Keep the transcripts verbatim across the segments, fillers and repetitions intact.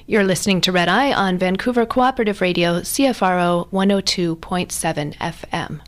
You're listening to Red Eye on Vancouver Cooperative Radio, C F R O one oh two point seven F M.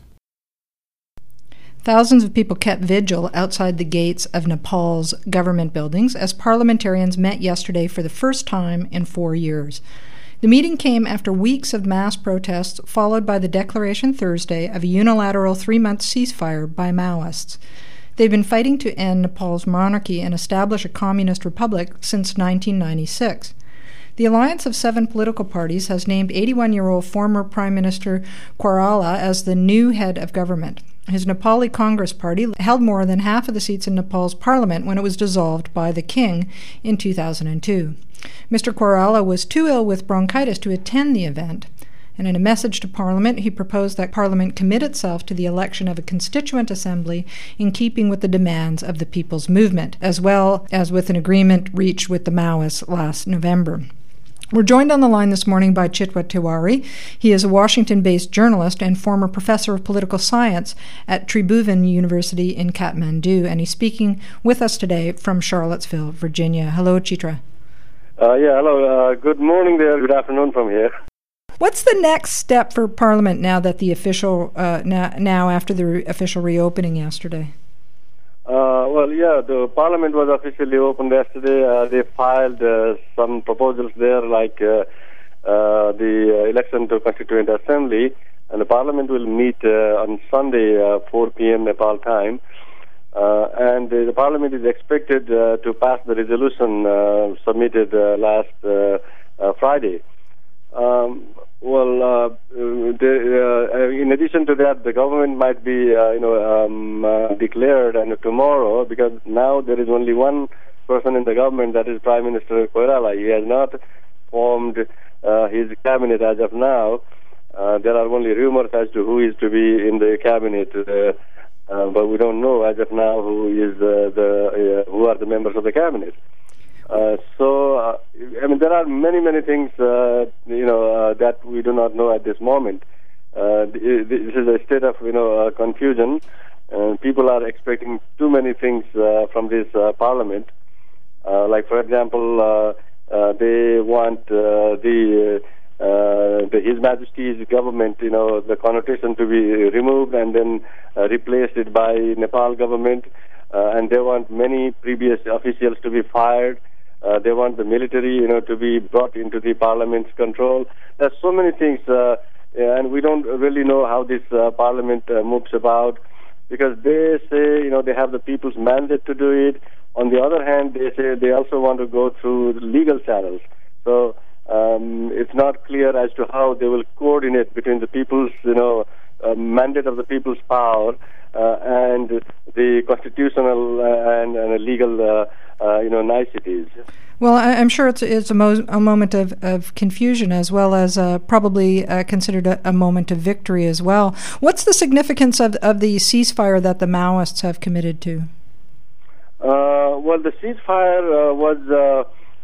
Thousands of people kept vigil outside the gates of Nepal's government buildings as parliamentarians met yesterday for the first time in four years. The meeting came after weeks of mass protests, followed by the declaration Thursday of a unilateral three-month ceasefire by Maoists. They've been fighting to end Nepal's monarchy and establish a communist republic since nineteen ninety-six. The alliance of seven political parties has named eighty-one-year-old former Prime Minister Koirala as the new head of government. His Nepali Congress Party held more than half of the seats in Nepal's parliament when it was dissolved by the king in two thousand two. Mister Koirala was too ill with bronchitis to attend the event, and in a message to Parliament, he proposed that Parliament commit itself to the election of a constituent assembly in keeping with the demands of the People's Movement, as well as with an agreement reached with the Maoists last November. We're joined on the line this morning by Chitwa Tiwari. He is a Washington-based journalist and former professor of political science at Tribhuvan University in Kathmandu, and he's speaking with us today from Charlottesville, Virginia. Hello, Chitra. Uh, yeah, hello. Uh, good morning there. Good afternoon from here. What's the next step for Parliament now that the official uh, now, now after the re- official reopening yesterday? Uh, well, yeah, the Parliament was officially opened yesterday. Uh, they filed uh, some proposals there, like uh, uh, the uh, election to Constituent Assembly, and the Parliament will meet uh, on Sunday, uh, four p.m. Nepal time. Uh, and uh, the Parliament is expected uh, to pass the resolution uh, submitted uh, last uh, uh, Friday. Um, well, uh, the, uh, in addition to that, the government might be, uh, you know, um, uh, declared and tomorrow, because now there is only one person in the government, that is Prime Minister Koirala. He has not formed uh, his cabinet as of now. Uh, there are only rumors as to who is to be in the cabinet, uh, uh, but we don't know as of now who is uh, the uh, who are the members of the cabinet. Uh, so, uh, I mean, there are many, many things, uh, you know, uh, that we do not know at this moment. Uh, this is a state of, you know, uh, confusion. Uh, people are expecting too many things uh, from this uh, parliament. Uh, like, for example, uh, uh, they want uh, the, uh, the His Majesty's government, you know, the connotation to be removed and then uh, replaced it by Nepal government. Uh, and they want many previous officials to be fired. Uh, they want the military, you know, to be brought into the parliament's control. There's so many things, uh, and we don't really know how this uh, parliament uh, moves about, because they say, you know, they have the people's mandate to do it. On the other hand, they say they also want to go through legal channels. So um, it's not clear as to how they will coordinate between the people's, you know, uh, mandate of the people's power uh, and the constitutional uh, and, and legal uh, Uh, you know, niceties. Well, I, I'm sure it's it's a, mo- a moment of, of confusion, as well as uh, probably uh, considered a, a moment of victory as well. What's the significance of of the ceasefire that the Maoists have committed to? Uh, well, the ceasefire uh, was uh,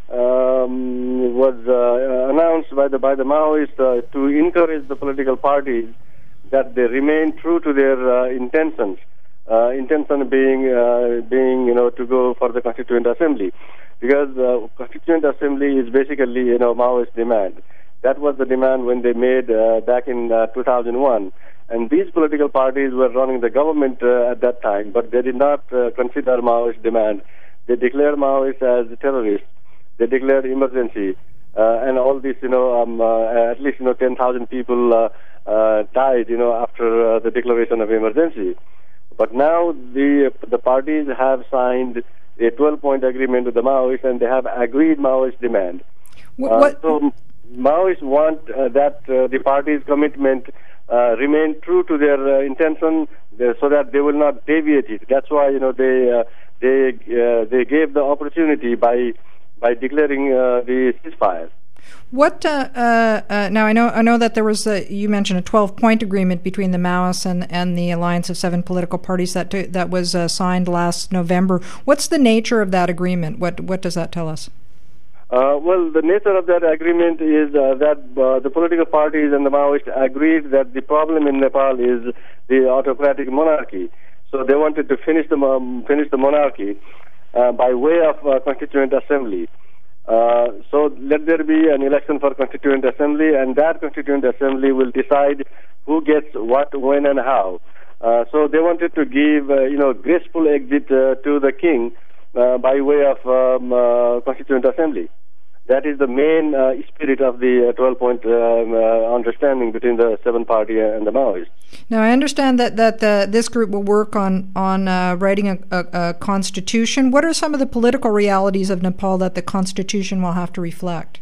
um, was uh, announced by the by the Maoists uh, to encourage the political parties that they remain true to their uh, intentions. Uh, intention being, uh, being, you know, to go for the Constituent Assembly, because uh, Constituent Assembly is basically, you know, Maoist demand. That was the demand when they made uh, back in uh, two thousand one, and these political parties were running the government uh, at that time, but they did not uh, consider Maoist demand. They declared Maoists as terrorists. They declared emergency, uh, and all this, you know, um, uh, at least, you know, ten thousand people uh, uh, died, you know, after uh, the declaration of emergency. But now the the parties have signed a twelve-point agreement with the Maoists, and they have agreed Maoist demand. What, what? Uh, so Maoists want uh, that uh, the party's commitment uh, remain true to their uh, intention, uh, so that they will not deviate it. That's why, you know, they uh, they uh, they gave the opportunity by by declaring uh, the ceasefire. What uh, uh, uh, now? I know I know that there was a, you mentioned a twelve-point agreement between the Maoists and, and the alliance of seven political parties that to, that was uh, signed last November. What's the nature of that agreement? What what does that tell us? Uh, well, the nature of that agreement is uh, that uh, the political parties and the Maoists agreed that the problem in Nepal is the autocratic monarchy. So they wanted to finish the um, finish the monarchy uh, by way of uh, Constituent Assembly. Uh, so let there be an election for Constituent Assembly, and that Constituent Assembly will decide who gets what, when, and how. Uh, so they wanted to give, uh, you know, graceful exit uh, to the king uh, by way of um, uh, Constituent Assembly. That is the main uh, spirit of the twelve-point uh, uh, understanding between the seven party and the Maoists. Now, I understand that that uh, this group will work on on uh, writing a, a, a constitution. What are some of the political realities of Nepal that the constitution will have to reflect?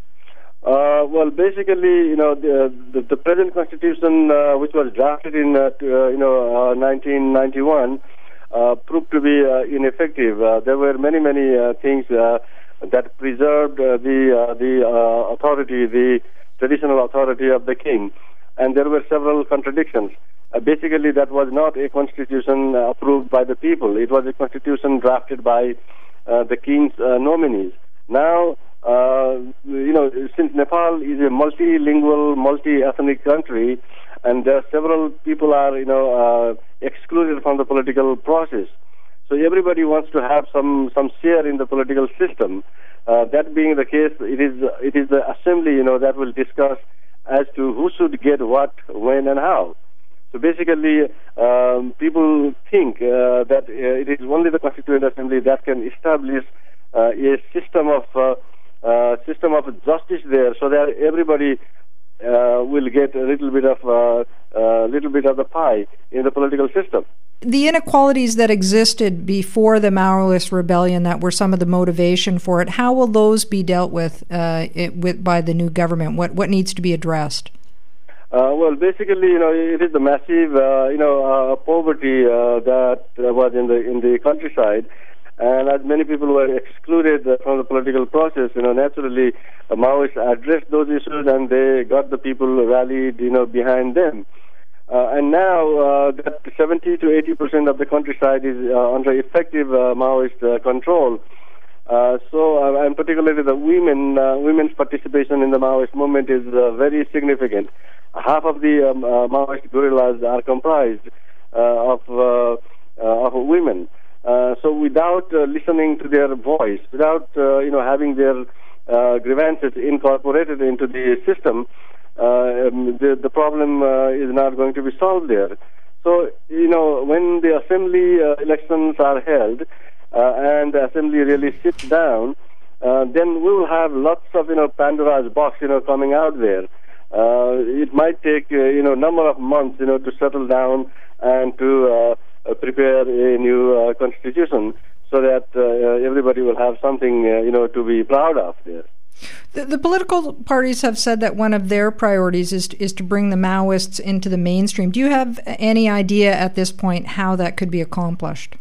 Uh, well, basically, you know, the the, the present constitution, uh, which was drafted in uh, to, uh, you know uh, nineteen ninety-one, uh, proved to be uh, ineffective. Uh, there were many many uh, things. Uh, that preserved uh, the uh, the uh, authority, the traditional authority of the king, and there were several contradictions. Uh, basically, that was not a constitution uh, approved by the people. It was a constitution drafted by uh, the king's uh, nominees. Now, uh, you know, since Nepal is a multilingual, multi-ethnic country, and there are several people are, you know, uh, excluded from the political process. So everybody wants to have some, some share in the political system. Uh, that being the case, it is it is the assembly, you know, that will discuss as to who should get what, when, and how. So basically, um, people think uh, that uh, it is only the Constituent Assembly that can establish uh, a system of uh, uh, system of justice there, so that everybody uh, will get a little bit of a uh, uh, little bit of the pie in the political system. The inequalities that existed before the Maoist rebellion that were some of the motivation for it, how will those be dealt with, uh, it, with by the new government? What what needs to be addressed? Uh, well, basically, you know, it is the massive, uh, you know, uh, poverty uh, that uh, was in the in the countryside, and as many people were excluded uh, from the political process, you know, naturally, uh, Maoists addressed those issues, and they got the people rallied, you know, behind them. Uh, and now uh, that seventy to eighty percent of the countryside is uh, under effective uh, Maoist uh, control. Uh, so, uh, and particularly the women, uh, women's participation in the Maoist movement is uh, very significant. Half of the um, uh, Maoist guerrillas are comprised uh, of uh, uh, of women. Uh, so, without uh, listening to their voice, without uh, you know having their uh, grievances incorporated into the system, Uh, um, the, the problem uh, is not going to be solved there. So, you know, when the assembly uh, elections are held uh, and the assembly really sits down, uh, then we will have lots of, you know, Pandora's box, you know, coming out there. Uh, it might take, uh, you know, a number of months, you know, to settle down and to uh, prepare a new uh, constitution so that uh, everybody will have something, uh, you know, to be proud of there. The, the political parties have said that one of their priorities is to, is to bring the Maoists into the mainstream. Do you have any idea at this point how that could be accomplished?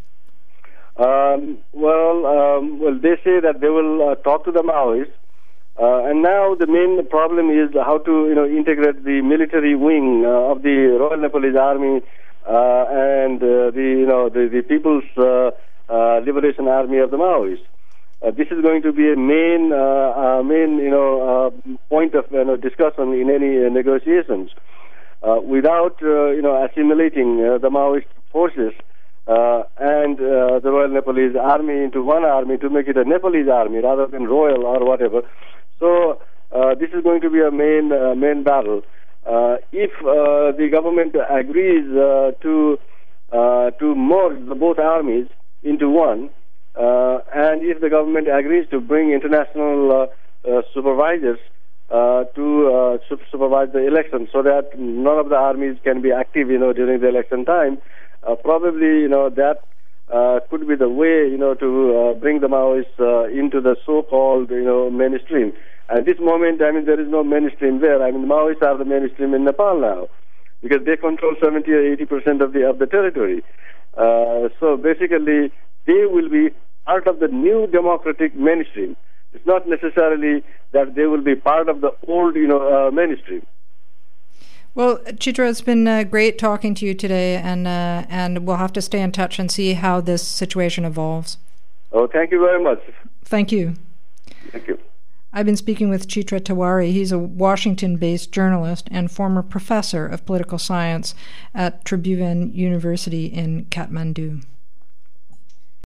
Um, well, um, well, they say that they will uh, talk to the Maoists, uh, and now the main problem is how to, you know, integrate the military wing uh, of the Royal Nepalese Army uh, and uh, the, you know, the, the People's uh, uh, Liberation Army of the Maoists. Uh, this is going to be a main, uh, uh, main, you know, uh, point of you know, discussion in any uh, negotiations. Uh, without, uh, you know, assimilating uh, the Maoist forces uh, and uh, the Royal Nepalese Army into one army to make it a Nepalese army rather than royal or whatever. So uh, this is going to be a main, uh, main battle. Uh, if uh, the government agrees uh, to uh, to merge the both armies into one. Uh, and if the government agrees to bring international uh, uh, supervisors uh, to uh, su- supervise the election, so that none of the armies can be active, you know, during the election time, uh, probably, you know, that uh, could be the way, you know, to uh, bring the Maoists uh, into the so-called, you know, mainstream. At this moment, I mean, there is no mainstream there. I mean, the Maoists are the mainstream in Nepal now, because they control seventy or eighty percent of the of the territory. Uh, so basically, they will be part of the new democratic mainstream. It's not necessarily that they will be part of the old, you know, uh, mainstream. Well, Chitra, it's been uh, great talking to you today, and uh, and we'll have to stay in touch and see how this situation evolves. Oh, thank you very much. Thank you. Thank you. I've been speaking with Chitra Tiwari. He's a Washington-based journalist and former professor of political science at Tribhuvan University in Kathmandu.